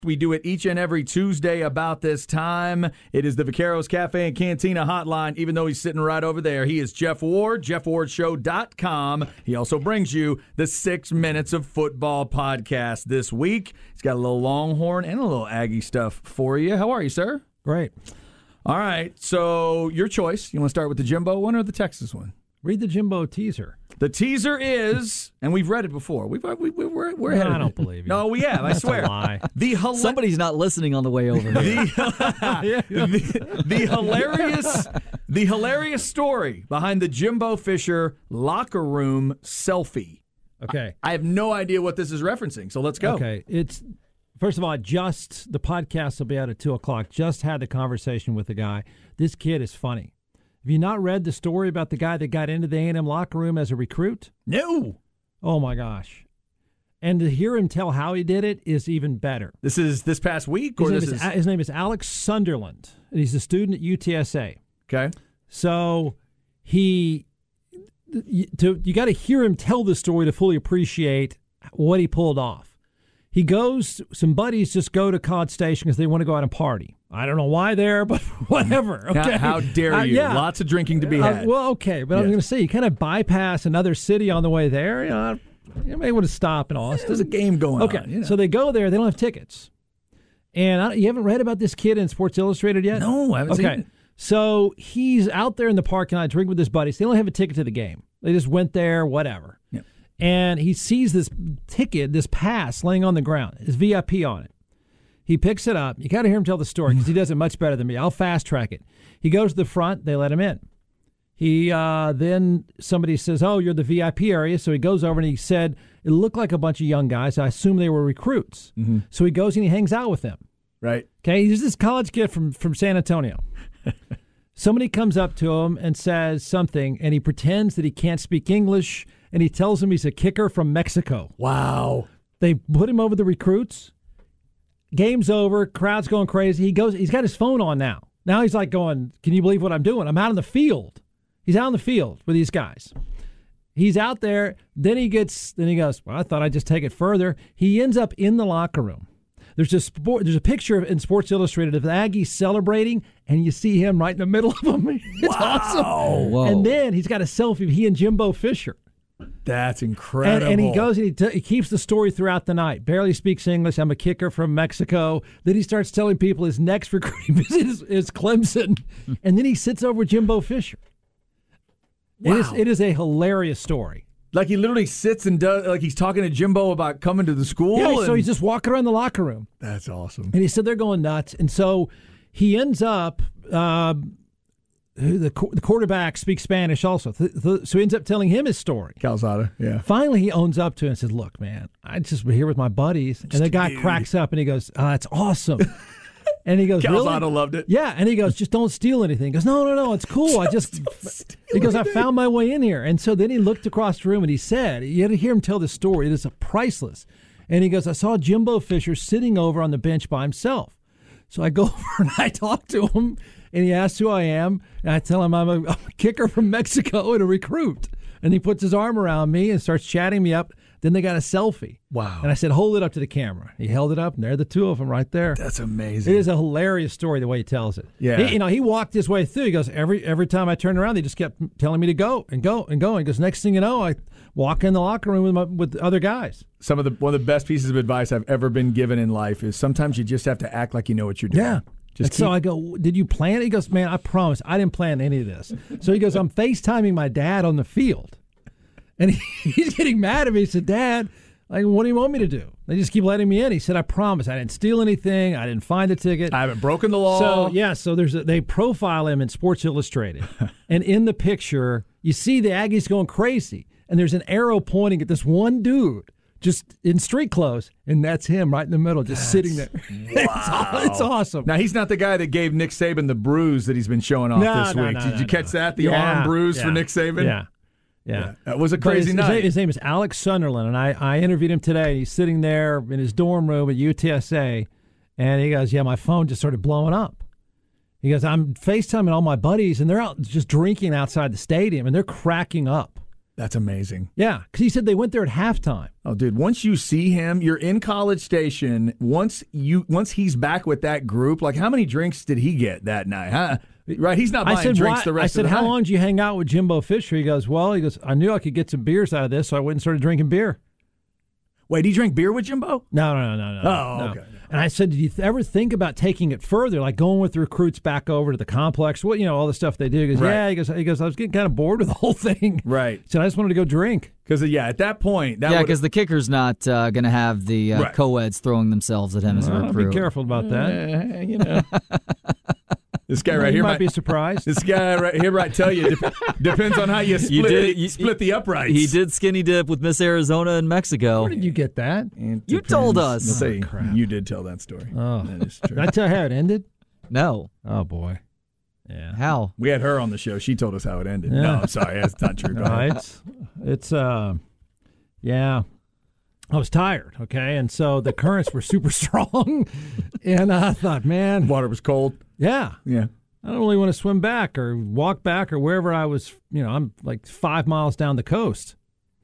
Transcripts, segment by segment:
We do it each and every Tuesday about this time. It is the Vaqueros Cafe and Cantina hotline, even though he's sitting right over there. He is Jeff Ward, jeffwardshow.com. He also brings you the 6 Minutes of Football podcast this week. He's got a little Longhorn and a little Aggie stuff for you. How are you, sir? Great. All right, so your choice. You want to start with the Jimbo one or the Texas one? Read the Jimbo teaser. The teaser is, and we've read it before. We're ahead of I don't it. believe you. No, we have. I swear. That's a lie. Somebody's not listening on the way over here. The hilarious story behind the Jimbo Fisher locker room selfie. Okay. I have no idea what this is referencing, so let's go. Okay. It's first of all, the podcast will be out at 2:00. Just had the conversation with the guy. This kid is funny. Have you not read the story about the guy that got into the A&M locker room as a recruit? No. Oh, my gosh. And to hear him tell how he did it is even better. This is this past week? His name is Alex Sunderland, and he's a student at UTSA. Okay. So you got to hear him tell the story to fully appreciate what he pulled off. Some buddies just go to College Station because they want to go out and party. I don't know why they're, but whatever. Okay? How dare you? Yeah. Lots of drinking to be had. Okay, but I was going to say, you kind of bypass another city on the way there. You may want to stop in Austin. There's a game going on. Okay, so they go there. They don't have tickets. And you haven't read about this kid in Sports Illustrated yet? No, I haven't seen it. So he's out there in the parking lot drinking with his buddies. They don't have a ticket to the game. They just went there, whatever. Yep. And he sees this ticket, this pass laying on the ground. His VIP on it. He picks it up. You got to hear him tell the story because he does it much better than me. I'll fast track it. He goes to the front. They let him in. Then somebody says, "Oh, you're the VIP area." So he goes over and he said, it looked like a bunch of young guys. I assume they were recruits. Mm-hmm. So he goes and he hangs out with them. Right. Okay. He's this college kid from San Antonio. Somebody comes up to him and says something, and he pretends that he can't speak English, and he tells him he's a kicker from Mexico. Wow. They put him over the recruits. Game's over. Crowd's going crazy. He's got his phone on now. Now he's like going, can you believe what I'm doing? I'm out in the field. He's out in the field with these guys. He's out there. Then he goes, well, I thought I'd just take it further. He ends up in the locker room. There's a picture in Sports Illustrated of the Aggies celebrating, and you see him right in the middle of them. It's awesome. Whoa. And then he's got a selfie of he and Jimbo Fisher. That's incredible. And he goes and he keeps the story throughout the night. Barely speaks English. I'm a kicker from Mexico. Then he starts telling people his next recruiting visit is Clemson. And then he sits over with Jimbo Fisher. Wow. It is a hilarious story. Like he literally sits and does, like he's talking to Jimbo about coming to the school. Yeah, so he's just walking around the locker room. That's awesome. And he said they're going nuts. And so he ends up, the quarterback speaks Spanish also. So he ends up telling him his story. Calzada, yeah. Finally, he owns up to it and says, look, man, I just was here with my buddies. And the guy cracks up and he goes, that's awesome. And he goes, Calzada really? loved it. Yeah, and he goes, just don't steal anything. He goes, no, it's cool. He goes, I found my way in here. And so then he looked across the room and he said, you had to hear him tell this story. It is priceless. And he goes, I saw Jimbo Fisher sitting over on the bench by himself. So I go over and I talk to him, and he asks who I am, and I tell him I'm a kicker from Mexico and a recruit. And he puts his arm around me and starts chatting me up. Then they got a selfie. Wow. And I said, hold it up to the camera. He held it up, and there are the two of them right there. That's amazing. It is a hilarious story the way he tells it. Yeah. He walked his way through. He goes, every time I turned around, they just kept telling me to go and go and go. And he goes, next thing you know, I walk in the locker room with other guys. One of the best pieces of advice I've ever been given in life is sometimes you just have to act like you know what you're doing. Yeah. So I go, did you plan it? He goes, man, I promise, I didn't plan any of this. So he goes, I'm FaceTiming my dad on the field. And he's getting mad at me. He said, Dad, like, what do you want me to do? They just keep letting me in. He said, I promise, I didn't steal anything. I didn't find the ticket. I haven't broken the law. So they profile him in Sports Illustrated. And in the picture, you see the Aggies going crazy. And there's an arrow pointing at this one dude just in street clothes, and that's him right in the middle, just sitting there. Wow. It's awesome. Now, he's not the guy that gave Nick Saban the bruise that he's been showing off this week. Did you catch that? The arm bruise for Nick Saban? Yeah. That was a crazy night. His name is Alex Sunderland, and I interviewed him today. He's sitting there in his dorm room at UTSA, and he goes, my phone just started blowing up. He goes, I'm FaceTiming all my buddies, and they're out just drinking outside the stadium, and they're cracking up. That's amazing. Yeah, because he said they went there at halftime. Oh, dude, once you see him, you're in College Station. Once he's back with that group, like how many drinks did he get that night? Huh? Right, he's not buying drinks the rest of the night. I said, how long did you hang out with Jimbo Fisher? He goes, I knew I could get some beers out of this, so I went and started drinking beer. Wait, he drank beer with Jimbo? No. Oh, okay. And I said, did you ever think about taking it further, like going with the recruits back over to the complex? What, all the stuff they do. He goes, right. Yeah. He goes, I was getting kind of bored with the whole thing. Right. He said, I just wanted to go drink. Because, at that point. Because the kicker's not going to have the co-eds throwing themselves at him as a recruit. Be careful about that. This guy right here might be surprised. This guy right here might tell you depends on how you split the uprights. He did skinny dip with Miss Arizona in Mexico. Where did you get that? You told us. Crap. You did tell that story. Oh, that is true. Did I tell you how it ended? No. Oh boy. Yeah. How? We had her on the show. She told us how it ended. Yeah. No, I'm sorry. That's not true. It's yeah. I was tired, okay? And so the currents were super strong. And I thought, man. Water was cold. Yeah. Yeah. I don't really want to swim back or walk back or wherever I was. I'm like 5 miles down the coast.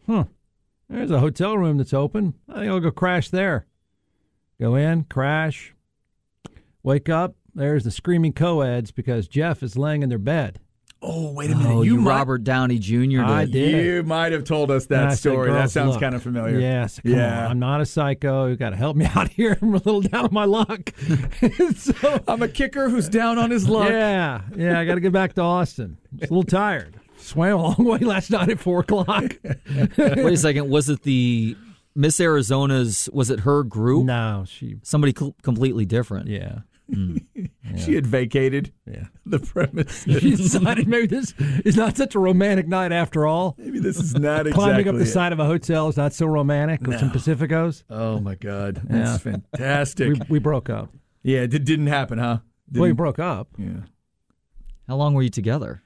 There's a hotel room that's open. I think I'll go crash there. Go in, crash, wake up. There's the screaming co-eds because Jeff is laying in their bed. Oh, wait a minute. Oh, you Robert Downey Jr. did. I did. You might have told us that story. That sounds kind of familiar. Yes. Come on. I'm not a psycho. You got to help me out here. I'm a little down on my luck. So, I'm a kicker who's down on his luck. Yeah. I got to get back to Austin. Just a little tired. Swam a long way last night at 4 o'clock. Wait a second. Was it the Miss Arizona's, was it her group? No. Somebody completely different. Yeah. She had vacated the premise. She decided maybe this is not such a romantic night after all. Maybe this is not exactly climbing up the side of a hotel is not so romantic with some Pacificos. Oh my God, that's fantastic. We broke up. Yeah, it didn't happen, huh? We broke up. Yeah. How long were you together?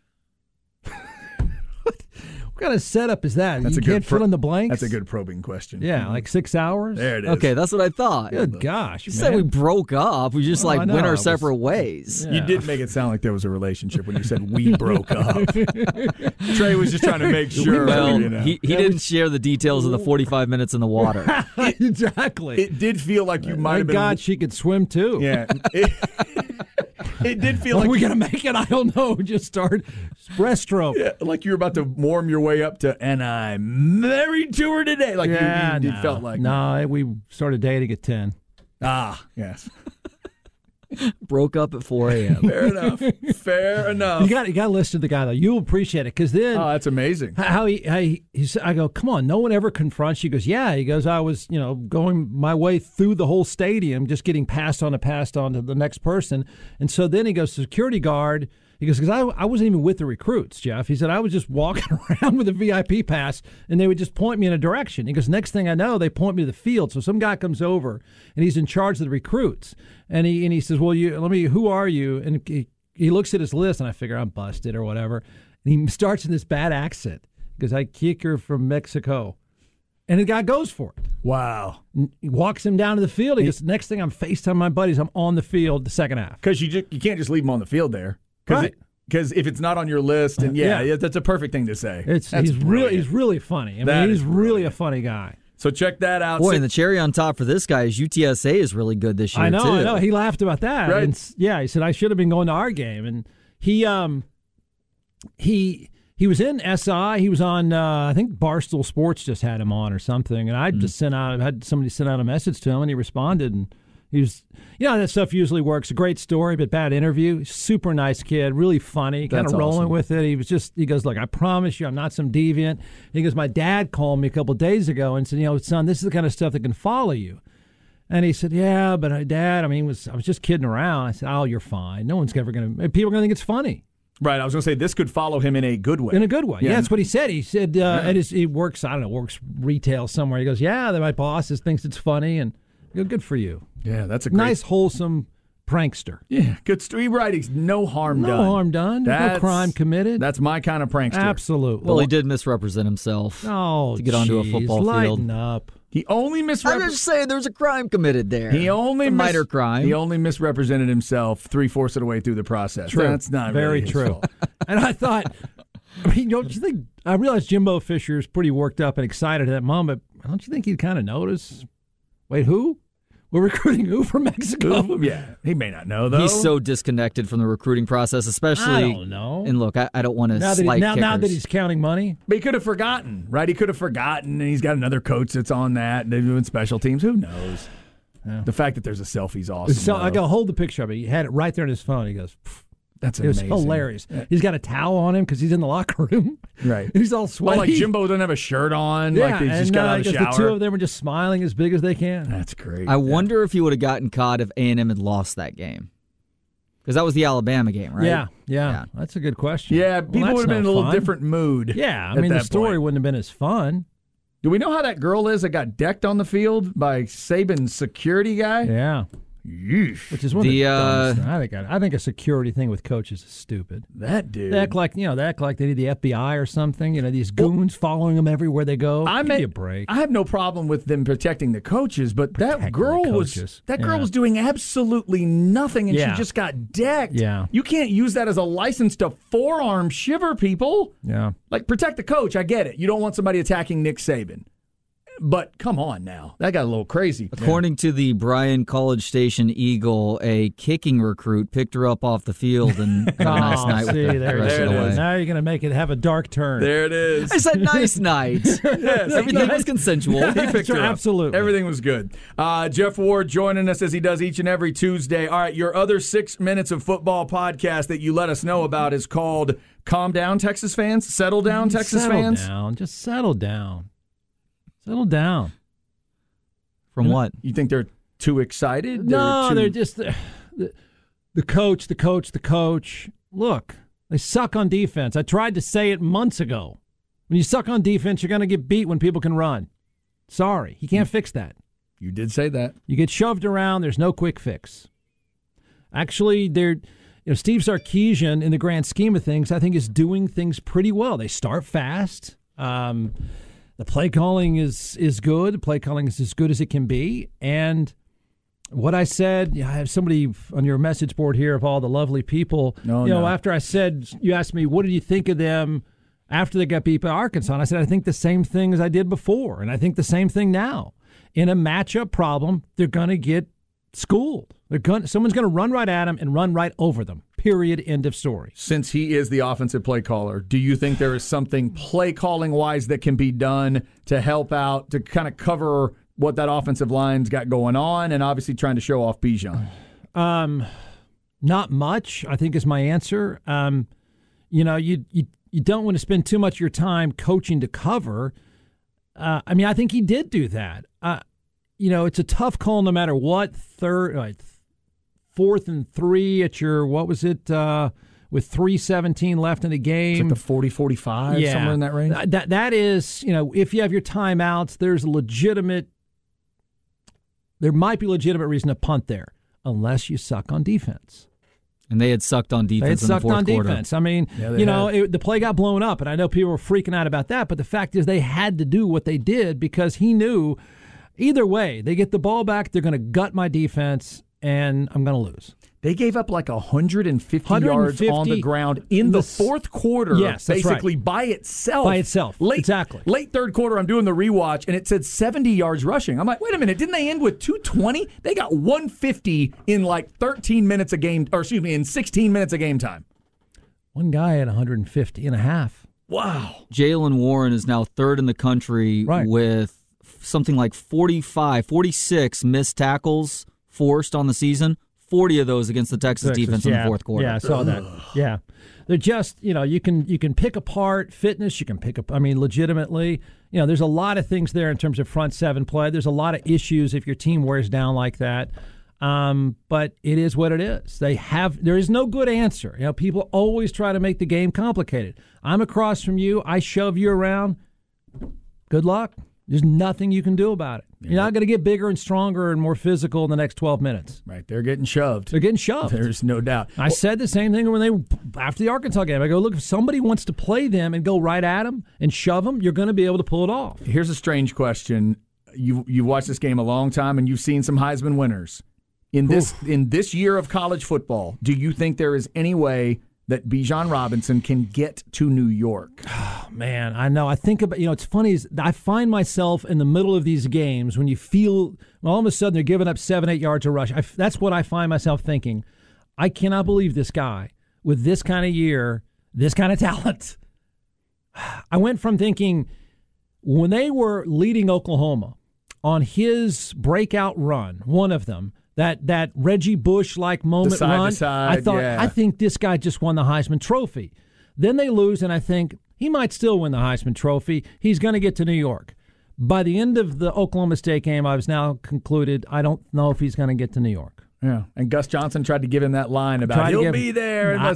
What kind of setup is that? That's you can't fill in the blanks? That's a good probing question. Yeah, like 6 hours? There it is. Okay, that's what I thought. Good gosh, You man. said we broke up. We just went our separate ways. You did make it sound like there was a relationship when you said we broke up. Trey was just trying to make sure. Well, he didn't share the details of the 45 minutes in the water. Exactly. It did feel like you might have been. God, she could swim too. Yeah. It did feel like. Are we going to make it? I don't know. Just start breaststroke. Yeah, like you were about to warm your way up to, and I'm married to her today. Like you felt like. No, we started dating at 10. Ah, yes. Broke up at 4 a.m. Fair enough. Fair enough. You got to listen to the guy though. You'll appreciate it because then. Oh, that's amazing. How he said, I go, come on, no one ever confronts you. He goes, yeah. He goes, I was going my way through the whole stadium, just getting passed on to the next person, and so then he goes, security guard. He goes, because I wasn't even with the recruits, Jeff. He said, I was just walking around with a VIP pass, and they would just point me in a direction. He goes, next thing I know, they point me to the field. So some guy comes over, and he's in charge of the recruits. And he says, well, who are you? And he looks at his list, and I figure I'm busted or whatever. And he starts in this bad accent. He goes, I kicker from Mexico. And the guy goes for it. Wow. He walks him down to the field. He goes, next thing I'm FaceTiming my buddies, I'm on the field the second half. Because you can't just leave him on the field there. Right. Because if it's not on your list, and that's a perfect thing to say. He's really funny. I mean, he's really a funny guy. So check that out. Boy, and the cherry on top for this guy is UTSA is really good this year, I know, too. I know. He laughed about that. Right. And, he said, I should have been going to our game. And he was in SI. He was on, I think Barstool Sports just had him on or something. And I just had somebody send out a message to him, and he responded. And he was, that stuff usually works. A great story, but bad interview. Super nice kid, really funny, kind of rolling with it. He goes, look, I promise you I'm not some deviant. He goes, my dad called me a couple of days ago and said, son, this is the kind of stuff that can follow you. And he said, yeah, but Dad, I was just kidding around. I said, oh, you're fine. No one's ever going to, people are going to think it's funny. Right, I was going to say this could follow him in a good way. In a good way, yeah. That's what he said. He said he works retail somewhere. He goes, yeah, my boss thinks it's funny, and good for you. Yeah, that's a great... nice, wholesome prankster. Yeah, good story. Right, he's no harm done. No harm done. No crime committed. That's my kind of prankster. Absolutely. Well, he did misrepresent himself to get onto a football field. Lighten up. He only misrepresented... I'm just saying there's a crime committed there. A minor crime. He only misrepresented himself 3/4 of the way through the process. True. That's not very really true. his fault. And I thought, I mean, don't you think? I realize Jimbo Fisher is pretty worked up and excited at that moment. Don't you think he'd kind of notice? Wait, who? We're recruiting who from Mexico? Yeah, he may not know, though. He's so disconnected from the recruiting process, especially. I don't know. And look, I don't want to now slight now that kickers. he's counting money. But he could have forgotten, right? He could have forgotten, and he's got another coach that's on that. They're doing special teams. Who knows? Yeah. The fact that there's a selfie's awesome. So I go hold the picture of it. He had it right there on his phone. He goes, "Pfft." That's It was amazing. hilarious. He's got a towel on him because he's in the locker room. Right. And he's all sweaty. Like Jimbo doesn't have a shirt on. Yeah, like he just and got out of the the shower. two of them are just smiling as big as they can. That's great. I wonder if he would have gotten caught if A&M had lost that game. Because that was the Alabama game, right? Yeah. That's a good question. Yeah, Well, people that's would have been in a no little fun. different mood. Yeah, I at mean, the that story point. wouldn't have been as fun. Do we know how that girl is that got decked on the field by Saban's security guy? Yeah. Yeesh. Which is one of the dumbest. I think a security thing with coaches is stupid. That dude. They act like they need the FBI or something. These goons following them everywhere they go. Give me a break. I have no problem with them protecting the coaches, but Protecting that girl the was coaches. doing absolutely nothing, and Yeah. she just got decked. Yeah. You can't use that as a license to forearm shiver people. Yeah. Like, protect the coach. I get it. You don't want somebody attacking Nick Saban. But come on now. That got a little crazy. According to the Bryan College Station Eagle, a kicking recruit picked her up off the field and had a nice night see, with the there rest it of the is. way. Now you're going to make it have a dark turn. There it is. I said nice night. Yes, Everything was consensual. He picked her up. Absolutely. Everything was good. Jeff Ward joining us as he does each and every Tuesday. All right, your other 6 minutes of football podcast that you let us know about is called Calm Down, Texas Fans. Settle Down, Texas Fans. Settle down. Just settle down. Settle down. From what? You think they're too excited? They're just the coach. Look, they suck on defense. I tried to say it months ago. When you suck on defense, you're going to get beat when people can run. Sorry, he can't fix that. You did say that. You get shoved around. There's no quick fix. Actually, Steve Sarkisian, in the grand scheme of things, I think is doing things pretty well. They start fast. The play calling is good. The play calling is as good as it can be. And what I said, I have somebody on your message board here of all the lovely people. After I said, you asked me, what did you think of them after they got beat by Arkansas? And I said, I think the same thing as I did before. And I think the same thing now. In a matchup problem, they're going to get schooled. Someone's going to run right at them and run right over them. Period. End of story. Since he is the offensive play caller, do you think there is something play calling wise that can be done to help out, to kind of cover what that offensive line's got going on, and obviously trying to show off Bijan? Not much, I think, is my answer. You don't want to spend too much of your time coaching to cover. I think he did do that. It's a tough call no matter what. 4th and 3 at your, what was it, with 3:17 left in the game. It's like the 40-45, somewhere in that range? That is, if you have your timeouts, there might be legitimate reason to punt there, unless you suck on defense. And they had sucked on defense in the fourth quarter. Defense. I mean, the play got blown up, and I know people were freaking out about that, but the fact is they had to do what they did because he knew either way, they get the ball back, they're going to gut my defense, and I'm going to lose. They gave up like 150 yards on the ground in the fourth quarter, yes, basically by itself. Exactly. Late third quarter, I'm doing the rewatch, and it said 70 yards rushing. I'm like, wait a minute, didn't they end with 220? They got 150 in like 13 minutes a game, in 16 minutes of game time. One guy had 150 and a half. Wow. Jaylen Warren is now third in the country with something like 46 missed tackles forced on the season. 40 of those against the Texas defense in the fourth quarter. Yeah, I saw that. Yeah. They're just, you can pick apart fitness, you can pick up, legitimately, there's a lot of things there in terms of front seven play. There's a lot of issues if your team wears down like that. But it is what it is. There is no good answer. People always try to make the game complicated. I'm across from you, I shove you around. Good luck. There's nothing you can do about it. You're not going to get bigger and stronger and more physical in the next 12 minutes. Right, they're getting shoved. They're getting shoved. There's no doubt. I said the same thing after the Arkansas game. I go, look, if somebody wants to play them and go right at them and shove them, you're going to be able to pull it off. Here's a strange question. You've watched this game a long time, and you've seen some Heisman winners. In this year of college football, do you think there is any way that Bijan Robinson can get to New York. Oh, man, I know. I think about, it's funny is I find myself in the middle of these games when you feel all of a sudden they're giving up 7-8 yards a rush. That's what I find myself thinking. I cannot believe this guy with this kind of year, this kind of talent. I went from thinking when they were leading Oklahoma on his breakout run, one of them, that Reggie Bush-like moment run, I thought, I think this guy just won the Heisman Trophy. Then they lose, and I think he might still win the Heisman Trophy. He's going to get to New York. By the end of the Oklahoma State game, I was now concluded I don't know if he's going to get to New York. Yeah, and Gus Johnson tried to give him that line about he'll be there. And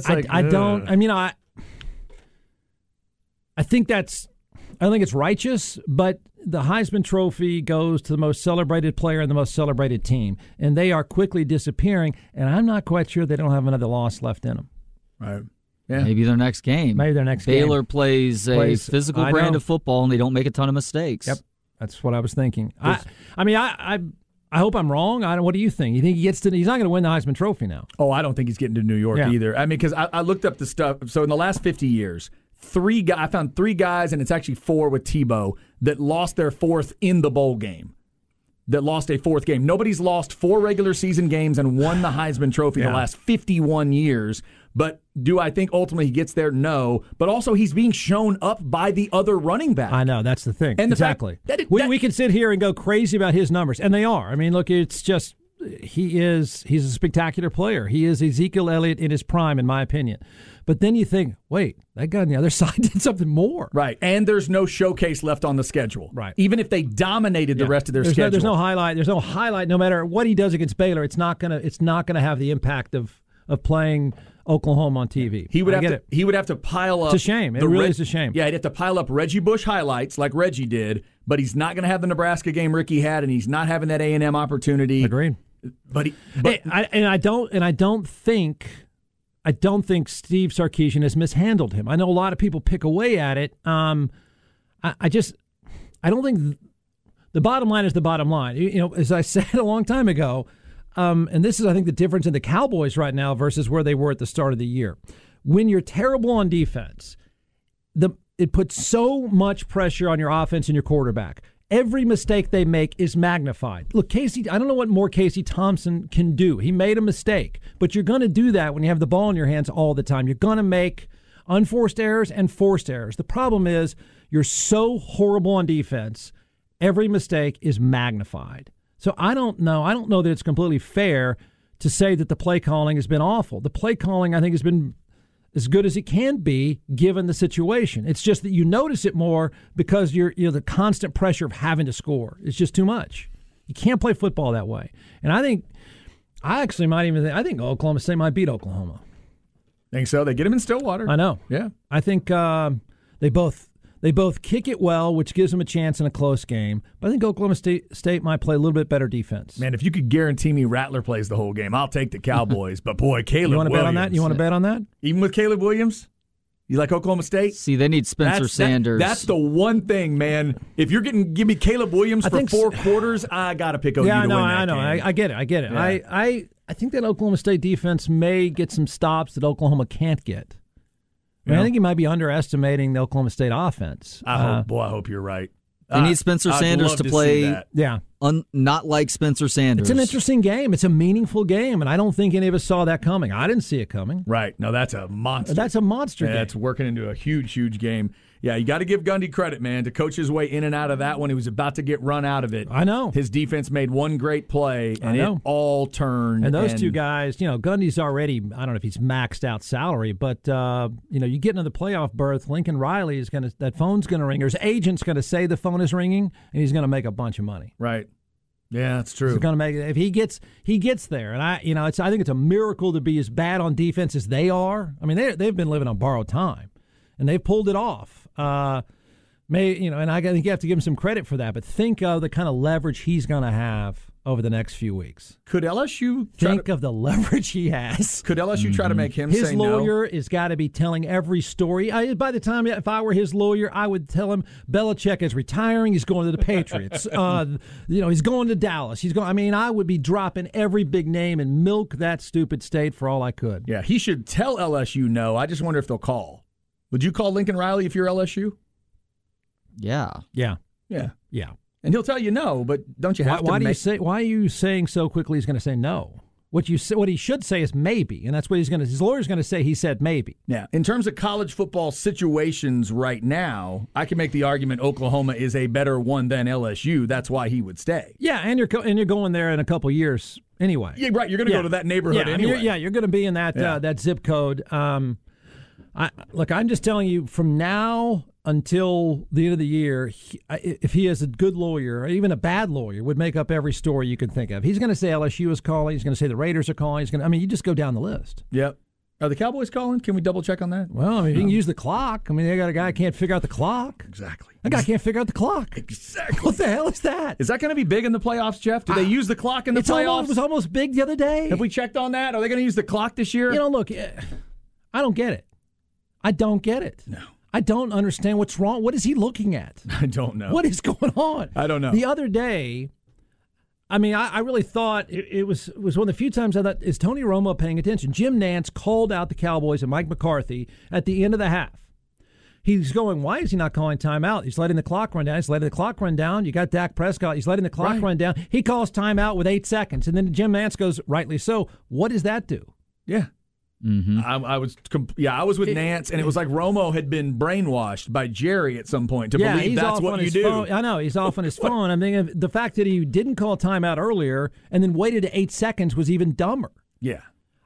I think it's righteous, but the Heisman Trophy goes to the most celebrated player and the most celebrated team, and they are quickly disappearing, and I'm not quite sure they don't have another loss left in them. Right. Yeah. Maybe their next game. Baylor plays a physical brand of football, and they don't make a ton of mistakes. Yep, that's what I was thinking. I hope I'm wrong. What do you think? You think he's not going to win the Heisman Trophy now? Oh, I don't think he's getting to New York either. I mean, because I looked up the stuff. So in the last 50 years, I found 3 guys, and it's actually 4 with Tebow, that lost their 4th in the bowl game. That lost a 4th game. Nobody's lost 4 regular season games and won the Heisman Trophy in the last 51 years. But do I think ultimately he gets there? No. But also he's being shown up by the other running back. I know, that's the thing. And exactly. We can sit here and go crazy about his numbers, and they are. I mean, look, it's just he's a spectacular player. He is Ezekiel Elliott in his prime, in my opinion. But then you think, wait, that guy on the other side did something more. Right, and there's no showcase left on the schedule. Right. Even if they dominated the rest of their schedule. There's no highlight. There's no highlight. No matter what he does against Baylor, it's not gonna have the impact of playing Oklahoma on TV. He would have to pile up. It's a shame. It really is a shame. Yeah, he'd have to pile up Reggie Bush highlights like Reggie did, but he's not going to have the Nebraska game Ricky had, and he's not having that A&M opportunity. Agreed. I don't think Steve Sarkisian has mishandled him. I know a lot of people pick away at it. I don't think the bottom line is the bottom line. As I said a long time ago, and this is, I think, the difference in the Cowboys right now versus where they were at the start of the year. When you're terrible on defense, it puts so much pressure on your offense and your quarterback. Every mistake they make is magnified. Look, Casey, I don't know what more Casey Thompson can do. He made a mistake, but you're going to do that when you have the ball in your hands all the time. You're going to make unforced errors and forced errors. The problem is you're so horrible on defense, every mistake is magnified. So I don't know that it's completely fair to say that the play calling has been awful. The play calling, I think, has been as good as it can be given the situation. It's just that you notice it more because you're the constant pressure of having to score. It's just too much. You can't play football that way. And I think Oklahoma State might beat Oklahoma. Think so? They get him in Stillwater. I know. Yeah. I think they both kick it well, which gives them a chance in a close game. But I think Oklahoma State might play a little bit better defense. Man, if you could guarantee me Rattler plays the whole game, I'll take the Cowboys. But boy, Caleb Williams. You want to bet on that? You want to bet on that? Even with Caleb Williams? You like Oklahoma State? See, they need Spencer Sanders. That's the one thing, man. If you're give me Caleb Williams for 4 quarters, I got to pick OU to win that game. I know. I get it. Yeah. I think that Oklahoma State defense may get some stops that Oklahoma can't get. I think you might be underestimating the Oklahoma State offense. I hope you're right. They need Spencer Sanders to play not like Spencer Sanders. It's an interesting game. It's a meaningful game, and I don't think any of us saw that coming. I didn't see it coming. Right. No, that's a monster. That's a monster game. That's working into a huge, huge game. Yeah, you got to give Gundy credit, man, to coach his way in and out of that one. He was about to get run out of it. I know. His defense made one great play, and it all turned. And those two guys, Gundy's already, I don't know if he's maxed out salary, but, you get into the playoff berth, Lincoln Riley that phone's going to ring, or his agent's going to say the phone is ringing, and he's going to make a bunch of money. Right. Yeah, that's true. He's going to make it. If he gets there, and I think it's a miracle to be as bad on defense as they are. I mean, they've been living on borrowed time, and they've pulled it off. And I think you have to give him some credit for that. But think of the kind of leverage he's going to have over the next few weeks. Could LSU think of the leverage he has? Could LSU try to make him his say no? His lawyer has got to be telling every story. By the time, if I were his lawyer, I would tell him Belichick is retiring. He's going to the Patriots. He's going to Dallas. He's going. I mean, I would be dropping every big name and milk that stupid state for all I could. Yeah, he should tell LSU no. I just wonder if they'll call. Would you call Lincoln Riley if you're LSU? Yeah. And he'll tell you no, but don't you have to? Why are you saying so quickly he's going to say no? What he should say is maybe, and that's what his lawyer's going to say. He said maybe. Yeah. In terms of college football situations right now, I can make the argument Oklahoma is a better one than LSU. That's why he would stay. Yeah, and you're going there in a couple of years anyway. Yeah, right. You're going to go to that neighborhood anyway. You're going to be in that zip code. I'm just telling you, from now until the end of the year, if he is a good lawyer, or even a bad lawyer, would make up every story you can think of. He's going to say LSU is calling. He's going to say the Raiders are calling. You just go down the list. Yep. Are the Cowboys calling? Can we double check on that? Well, you can use the clock. They got a guy who can't figure out the clock. Exactly. That guy can't figure out the clock. Exactly. What the hell is that? Is that going to be big in the playoffs, Jeff? Do they use the clock in the playoffs? It was almost big the other day. Have we checked on that? Are they going to use the clock this year? Look, I don't get it. I don't get it. No. I don't understand what's wrong. What is he looking at? I don't know. What is going on? I don't know. The other day, I really thought it was one of the few times I thought, is Tony Romo paying attention? Jim Nantz called out the Cowboys and Mike McCarthy at the end of the half. He's going, why is he not calling timeout? He's letting the clock run down. You got Dak Prescott. He's letting the clock run down. He calls timeout with 8 seconds. And then Jim Nantz goes, rightly so. What does that do? Yeah. Mm-hmm. I was with Nance, and it was like Romo had been brainwashed by Jerry at some point to believe that's what you do. Phone. I know, he's off on his phone. I'm thinking the fact that he didn't call timeout earlier and then waited 8 seconds was even dumber. Yeah.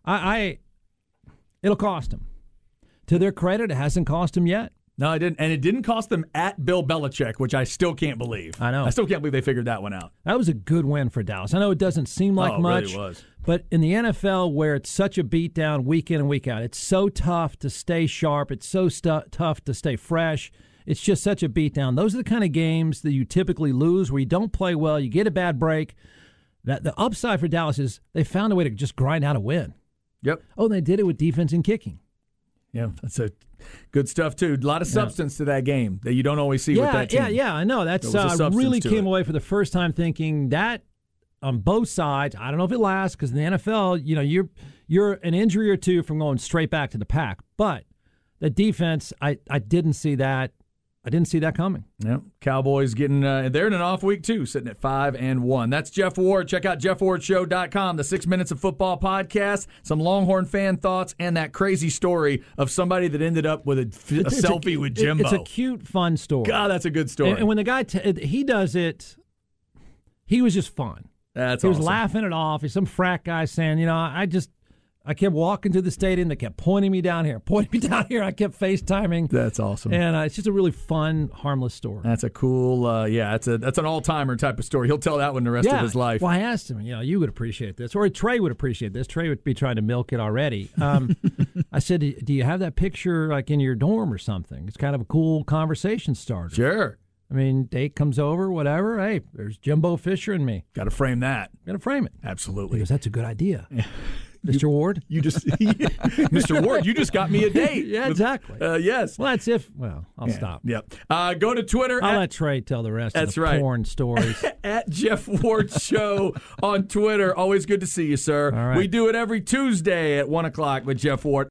It'll cost him. To their credit, it hasn't cost him yet. No, it didn't. And it didn't cost them at Bill Belichick, which I still can't believe. I know. I still can't believe they figured that one out. That was a good win for Dallas. I know it doesn't seem like much. It really was. But in the NFL, where it's such a beatdown week in and week out, it's so tough to stay sharp. It's so tough to stay fresh. It's just such a beatdown. Those are the kind of games that you typically lose, where you don't play well, you get a bad break. The upside for Dallas is they found a way to just grind out a win. Yep. Oh, and they did it with defense and kicking. Yeah, that's a good stuff, too. A lot of substance to that game that you don't always see with that team. Yeah, I know. That's really came away for the first time thinking that on both sides, I don't know if it lasts, because in the NFL, you're an injury or two from going straight back to the pack. But the defense, I didn't see that. I didn't see that coming. Yep. Cowboys getting they're in an off week too, sitting at 5-1. That's Jeff Ward. Check out JeffWardShow.com, the 6 Minutes of Football podcast, some Longhorn fan thoughts, and that crazy story of somebody that ended up with a selfie with Jimbo. It's a cute, fun story. God, that's a good story. And when the guy he does it, he was just fun. That's he awesome. was laughing it off. He's some frat guy saying, I kept walking to the stadium. They kept pointing me down here. I kept FaceTiming. That's awesome. And it's just a really fun, harmless story. That's a cool, that's an all-timer type of story. He'll tell that one the rest of his life. Well, I asked him, you would appreciate this. Or Trey would appreciate this. Trey would be trying to milk it already. I said, do you have that picture like in your dorm or something? It's kind of a cool conversation starter. Sure. Date comes over, whatever. Hey, there's Jimbo Fisher and me. Got to frame that. Got to frame it. Absolutely. Because that's a good idea. Mr. Ward? Mr. Ward, you just got me a date. Yeah, exactly. Yes. Well, I'll stop. Yep. Go to Twitter. I'll let Trey tell the rest of the porn stories. At Jeff Ward Show on Twitter. Always good to see you, sir. All right. We do it every Tuesday at 1 o'clock with Jeff Ward.